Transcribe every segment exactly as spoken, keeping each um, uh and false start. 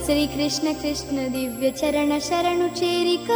శ్రీ కృష్ణ కృష్ణ దివ్య చరణ శరణు చేరిక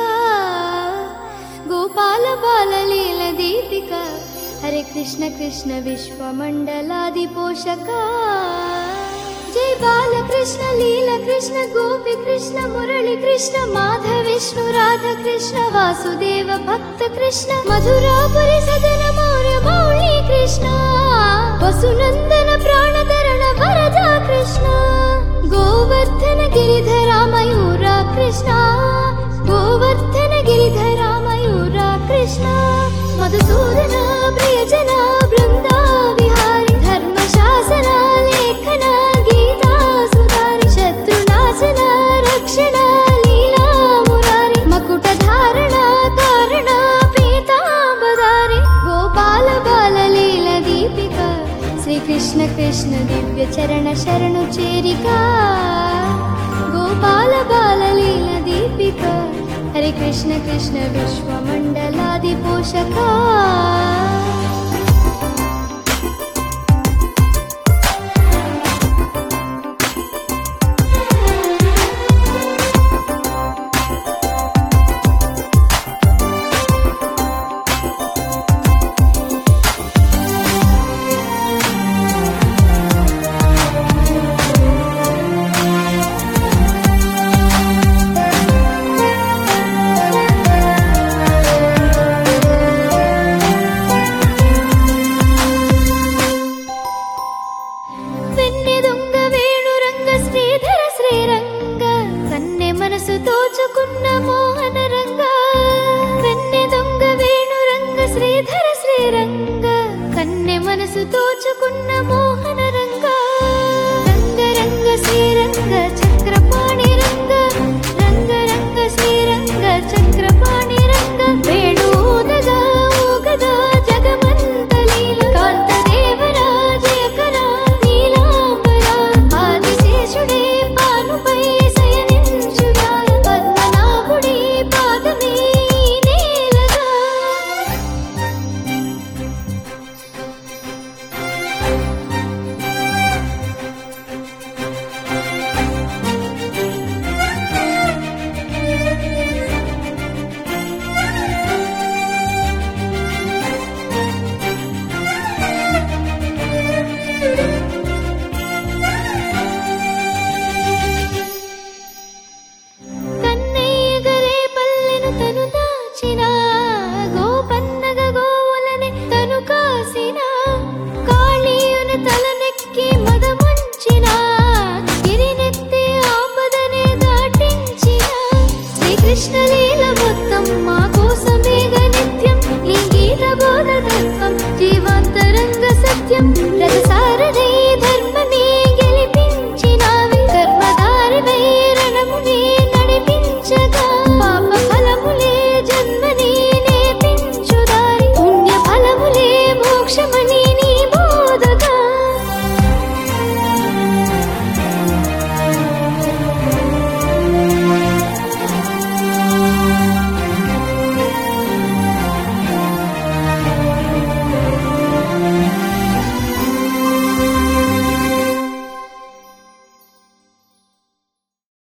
గోపాల బాల లీల దీపిక హరే కృష్ణ కృష్ణ విశ్వమండలాది పోషక జై బాల కృష్ణ లీల కృష్ణ గోపి కృష్ణ మురళి కృష్ణ మాధవ విష్ణు రాధ కృష్ణ వాసుదేవ భక్త కృష్ణ మధురాపురి సదన మౌర మౌళి కృష్ణ వసునందన ప్రాణధరణ వరద కృష్ణ గోవర్ధన గిరిధర మయూర కృష్ణ గోవర్ధన గిరిధర మయూర కృష్ణ మధుసూదన ప్రియజన బృంద విహారి ధర్మ శాసన లేఖన గీతా సుధారి శత్రునాశన రక్షణ లీలా మురారి మకుట ధారణ కారణ పీతాంబదారి గోపాల బాల లీల దీపిక శ్రీ కృష్ణ కృష్ణ దివ్య చరణ శరణు చేరిక గోపాల బాల లీల దీపిక హరే కృష్ణ కృష్ణ విశ్వమండలాది పోషక మనసు తోచుకున్న మోహన రంగ కన్నె దొంగ వేణు రంగ శ్రీధర శ్రీరంగ కన్నె మనసు తోచుకున్న మోహన రంగ రంగ రంగ శ్రీరంగ చక్రపాణి రంగ రంగ రంగ శ్రీరంగ చక్రపాణి రంగ వేణు ఊదగా ఊగదా జగమంత లీల కాంత దేవరాజయకర నీలాంబర ఆదిశేషుడే పానుపై కృష్ణలీల మొత్తం మా కోసమేగ నిత్యం నీ గీత బోధ తత్వం జీవాంతరంగ సత్యం రస